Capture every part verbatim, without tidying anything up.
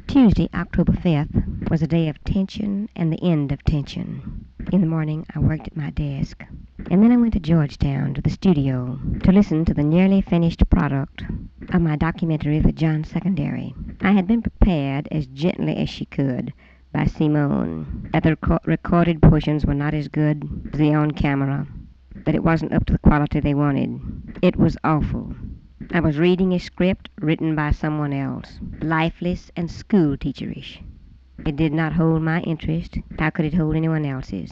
Tuesday, October fifth, was a day of tension and the end of tension. In the morning, I worked at my desk, and then I went to Georgetown to the studio to listen to the nearly finished product of my documentary, The John Secondary. I had been prepared as gently as she could by Simone that the reco- recorded portions were not as good as the on-camera, that it wasn't up to the quality they wanted. It was awful. I was reading a script written by someone else, lifeless and school-teacherish. It did not hold my interest. How could it hold anyone else's?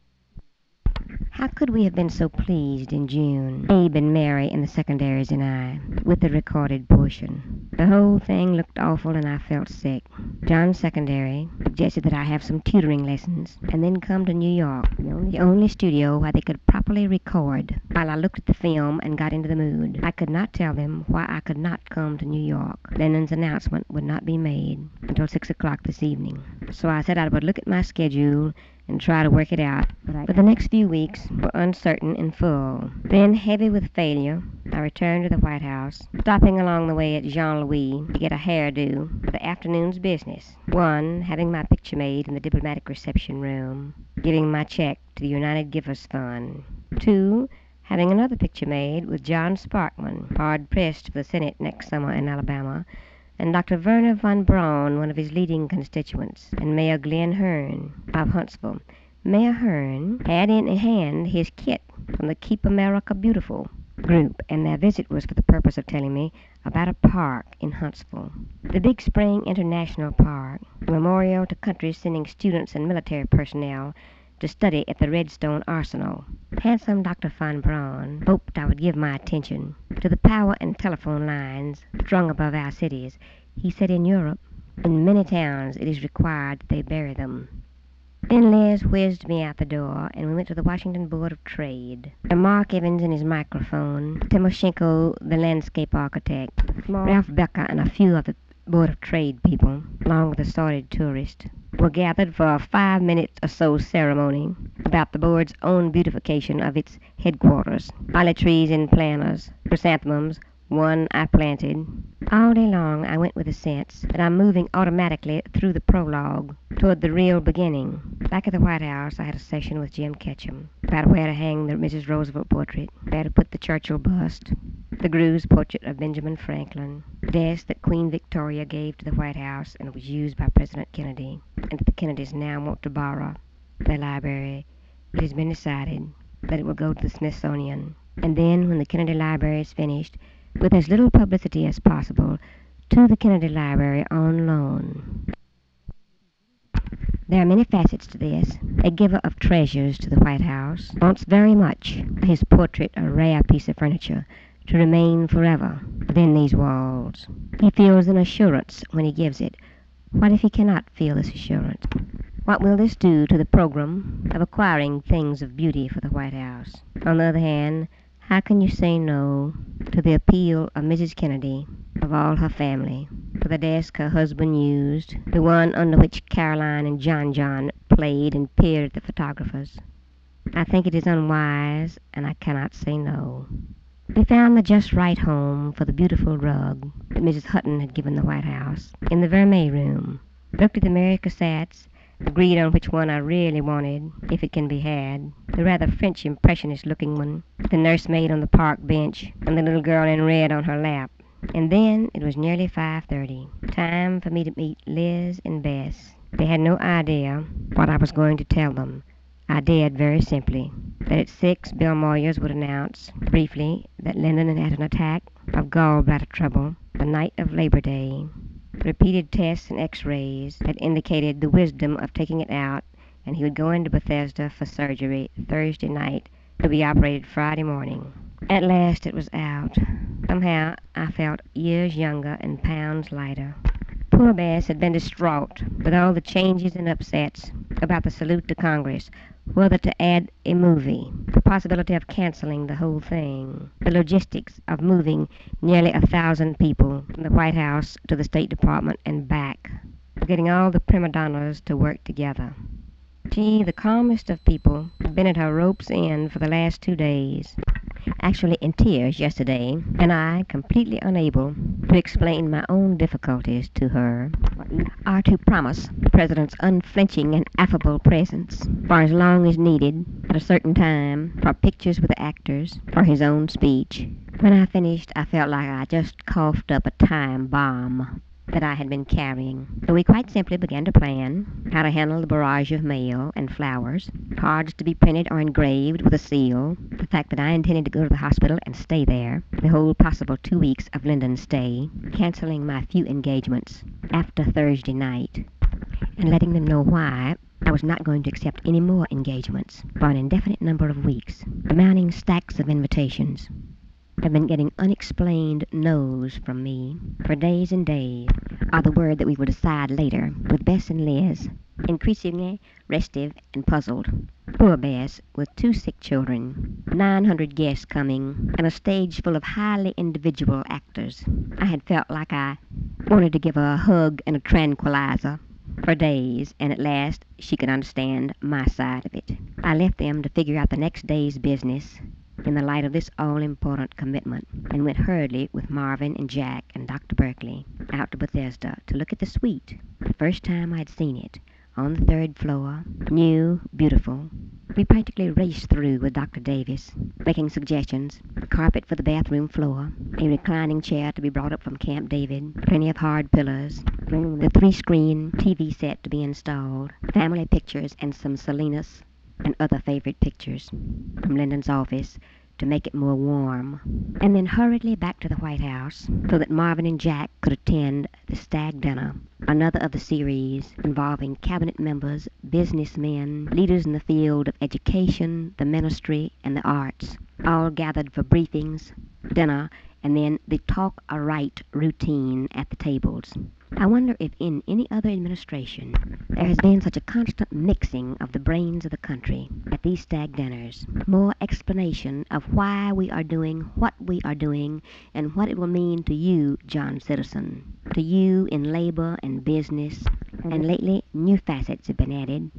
How could we have been so pleased in June, Abe and Mary and the secondaries and I, with the recorded portion? The whole thing looked awful and I felt sick. John Secondary suggested that I have some tutoring lessons and then come to New York, the only studio where they could properly record. While I looked at the film and got into the mood, I could not tell them why I could not come to New York. Lennon's announcement would not be made until six o'clock this evening. So I said I would look at my schedule and try to work it out. But the next few weeks were uncertain and full. Then, heavy with failure, I returned to the White House, stopping along the way at Jean-Louis to get a hairdo for the afternoon's business. One, having my picture made in the diplomatic reception room, giving my check to the United Givers Fund. Two, having another picture made with John Sparkman, hard-pressed for the Senate next summer in Alabama, and Doctor Werner von Braun, one of his leading constituents, and Mayor Glenn Hearn of Huntsville. Mayor Hearn had in hand his kit from the Keep America Beautiful group, and their visit was for the purpose of telling me about a park in Huntsville. The Big Spring International Park, a memorial to countries sending students and military personnel to study at the Redstone Arsenal. Handsome Doctor von Braun hoped I would give my attention to the power and telephone lines strung above our cities. He said in Europe, in many towns, it is required that they bury them. Then Les whizzed me out the door, and we went to the Washington Board of Trade. And Mark Evans and his microphone, Timoshenko, the landscape architect, Ralph Becker, and a few of the Board of Trade people, along with assorted tourists, were gathered for a five minute or so ceremony about the board's own beautification of its headquarters. Olive trees and planters, chrysanthemums, one I planted. All day long I went with a sense that I'm moving automatically through the prologue toward the real beginning. Back at the White House I had a session with Jim Ketchum about where to hang the Missus Roosevelt portrait, where to put the Churchill bust, the Greuze portrait of Benjamin Franklin, the desk that Queen Victoria gave to the White House and was used by President Kennedy, and that the Kennedys now want to borrow their library. It has been decided that it will go to the Smithsonian, and then when the Kennedy Library is finished, with as little publicity as possible, to the Kennedy Library on loan. There are many facets to this. A giver of treasures to the White House wants very much his portrait, a rare piece of furniture, to remain forever within these walls. He feels an assurance when he gives it. What if he cannot feel this assurance? What will this do to the program of acquiring things of beauty for the White House? On the other hand, how can you say no to the appeal of Missus Kennedy, of all her family, for the desk her husband used, the one under which Caroline and John John played and peered at the photographers? I think it is unwise, and I cannot say no. We found the just right home for the beautiful rug that Missus Hutton had given the White House in the Vermeer room. Looked at the Mary Cassattes, agreed on which one I really wanted, if it can be had, the rather French impressionist-looking one, the nursemaid on the park bench, and the little girl in red on her lap. And then it was nearly five thirty, time for me to meet Liz and Bess. They had no idea what I was going to tell them. I did, very simply, that at six Bill Moyers would announce, briefly, that Lyndon had an attack of gallbladder trouble the night of Labor Day. Repeated tests and x-rays had indicated the wisdom of taking it out, and he would go into Bethesda for surgery Thursday night to be operated Friday morning. At last it was out. Somehow I felt years younger and pounds lighter. Poor Bess had been distraught with all the changes and upsets about the salute to Congress, whether to add a movie, the possibility of canceling the whole thing, the logistics of moving nearly a thousand people from the White House to the State Department and back, getting all the prima donnas to work together. She, the calmest of people, had been at her rope's end for the last two days, actually in tears yesterday, and I, completely unable to explain my own difficulties to her, are to promise the President's unflinching and affable presence for as long as needed at a certain time, for pictures with the actors, for his own speech. When I finished, I felt like I just coughed up a time bomb that I had been carrying. So we quite simply began to plan how to handle the barrage of mail and flowers, cards to be printed or engraved with a seal, the fact that I intended to go to the hospital and stay there the whole possible two weeks of Lyndon's stay, canceling my few engagements after Thursday night, and letting them know why I was not going to accept any more engagements for an indefinite number of weeks. The mounting stacks of invitations have been getting unexplained no's from me for days and days, are the word that we will decide later, with Bess and Liz, increasingly restive and puzzled. Poor Bess, with two sick children, nine hundred guests coming, and a stage full of highly individual actors. I had felt like I wanted to give her a hug and a tranquilizer for days, and at last she could understand my side of it. I left them to figure out the next day's business in the light of this all-important commitment, and went hurriedly with Marvin and Jack and Doctor Berkeley out to Bethesda to look at the suite. The first time I'd seen it, on the third floor, new, beautiful. We practically raced through with Doctor Davis, making suggestions: a carpet for the bathroom floor, a reclining chair to be brought up from Camp David, plenty of hard pillows, the three-screen T V set to be installed, family pictures, and some Salinas and other favorite pictures from Lyndon's office to make it more warm, and then hurriedly back to the White House so that Marvin and Jack could attend the stag dinner, another of the series involving cabinet members, businessmen, leaders in the field of education, the ministry, and the arts, all gathered for briefings, dinner, and then the talk a right routine at the tables. I wonder if in any other administration there has been such a constant mixing of the brains of the country at these stag dinners. More explanation of why we are doing what we are doing and what it will mean to you, John Citizen, to you in labor and business, and lately new facets have been added,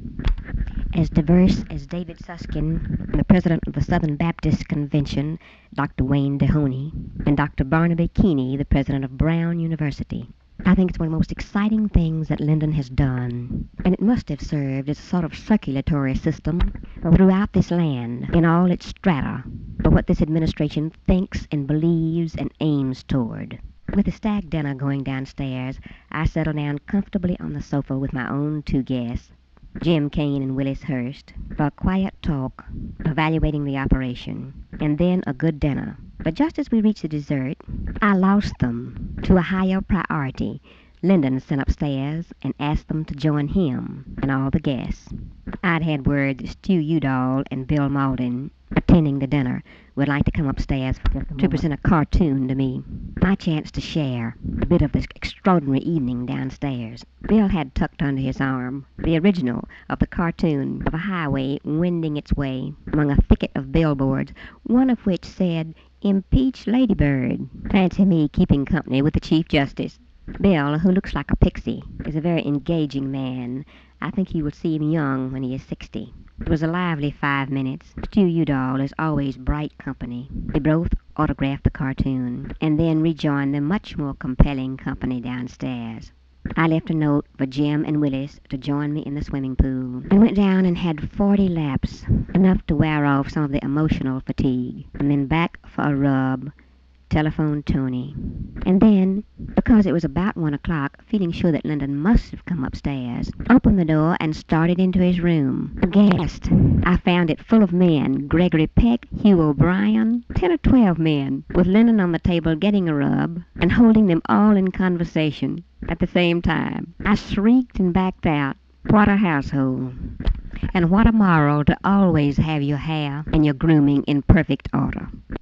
as diverse as David Suskin, the president of the Southern Baptist Convention, Doctor Wayne Dehoney, and Doctor Barnaby Keeney, the president of Brown University. I think it's one of the most exciting things that Lyndon has done, and it must have served as a sort of circulatory system throughout this land, in all its strata, for what this administration thinks and believes and aims toward. With the stag dinner going downstairs, I settled down comfortably on the sofa with my own two guests, Jim Kane and Willis Hurst, for a quiet talk, evaluating the operation, and then a good dinner. But just as we reached the dessert, I lost them to a higher priority. Lyndon sent upstairs and asked them to join him and all the guests. I'd had word that Stu Udall and Bill Malden, attending the dinner, would like to come upstairs to present a cartoon to me, my chance to share a bit of this extraordinary evening downstairs. Bill had tucked under his arm the original of the cartoon of a highway wending its way among a thicket of billboards, one of which said, "Impeach Ladybird." Fancy me keeping company with the Chief Justice. Bill, who looks like a pixie, is a very engaging man. I think he will seem young when he is sixty. It was a lively five minutes. Stu Udall is always bright company. They both autographed the cartoon, and then rejoined the much more compelling company downstairs. I left a note for Jim and Willis to join me in the swimming pool, and went down and had forty laps, enough to wear off some of the emotional fatigue, and then back for a rub, telephoned Tony. And then, because it was about one o'clock, feeling sure that Lyndon must have come upstairs, opened the door and started into his room. Aghast, I found it full of men, Gregory Peck, Hugh O'Brien, ten or twelve men, with Lyndon on the table getting a rub, and holding them all in conversation at the same time. I shrieked and backed out. What a household. And what a moral to always have your hair and your grooming in perfect order.